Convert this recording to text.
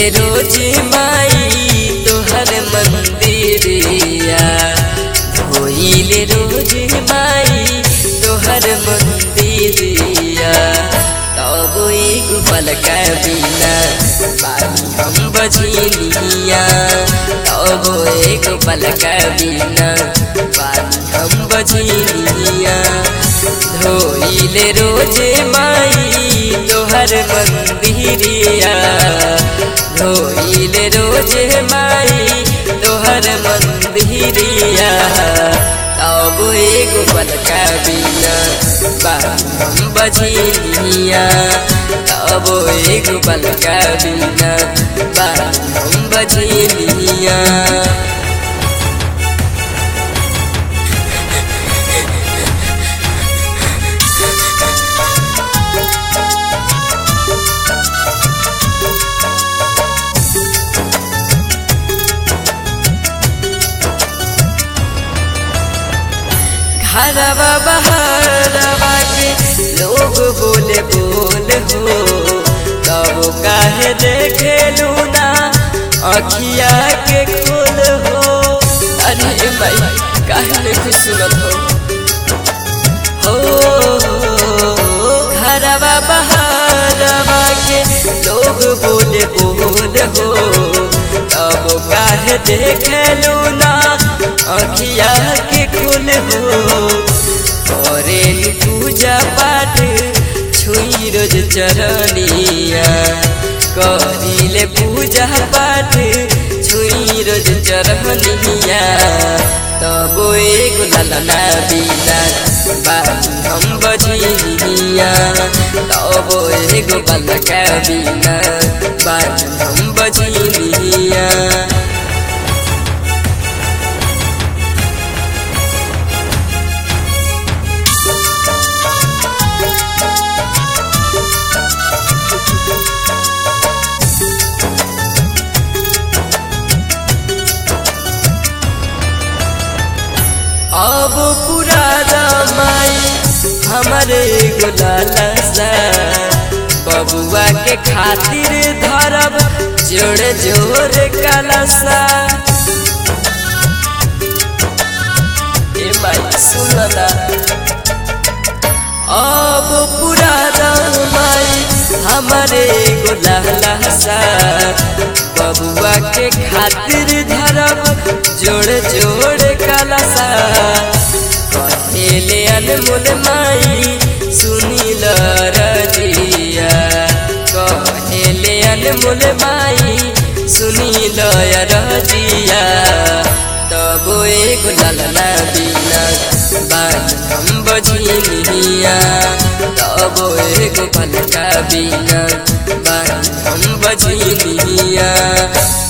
रोज माई तोहर मंदिरिया धोइले रोज माई तोहर मंदिरिया तब एगो पलका बिना बानी हम बझिलिया तब एगो पलका बिना बानी हम बझिलिया धोइले रोज माई तोहर मंदिरिया धोइले रोज माई तोहर मंदिरिया तब एगो पलका बिना बानी हम बझिलिया तब एगो पलका बिना बानी हम बझिलिया। घरवा बहरवा के लोग बोले बोल हो तब काहे देखे लूना अखिया के खोल हो। अरे भाई काहे नहीं सुनत हो घरवा बहरवा के लोग बोले बोल हो तब काहे देखे लूना अखिया के खुल हो। करेल पूजा पाठ छुई रोज चरनिया करिले पूजा पाठ छुई रोज चरनिया तब एगो ललना बिना बानी हम बझिलिया तब एगो पलका बिना बानी हम बझिलिया। अब पूरा माई हमारे गुलाला सा बबुआ के खातिर धरब जोड़े जोड़े कलसा। ए माई सुनला अब पूरा माई हमारे गुलाला सा बबुआ के खातिर धरब जोड़े जोड़े कलसा। कहेले अनमोल माई सुनील रजिया कहेले अनमोल माई सुनील रजिया तब एगो ललना बिना बानी हम बझिलिया तब एगो पलका बिना बानी हम बझिलिया।